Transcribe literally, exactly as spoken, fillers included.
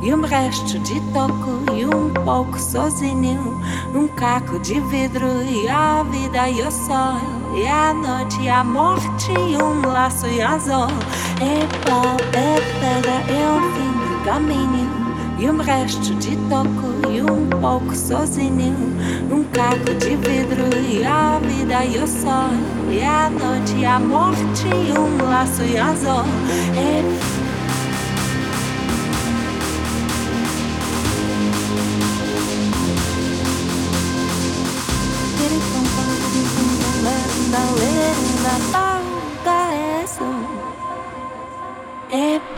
e um resto de toco e um pouco sozinho, um caco de vidro e a vida e o sol e a noite e a morte e um laço e azul. É pau, é pedra, é o fim do caminho e um resto de toco e um pouco sozinho, um caco de vidro e a vida e o sol e a noite e a morte e um laço e azul. É é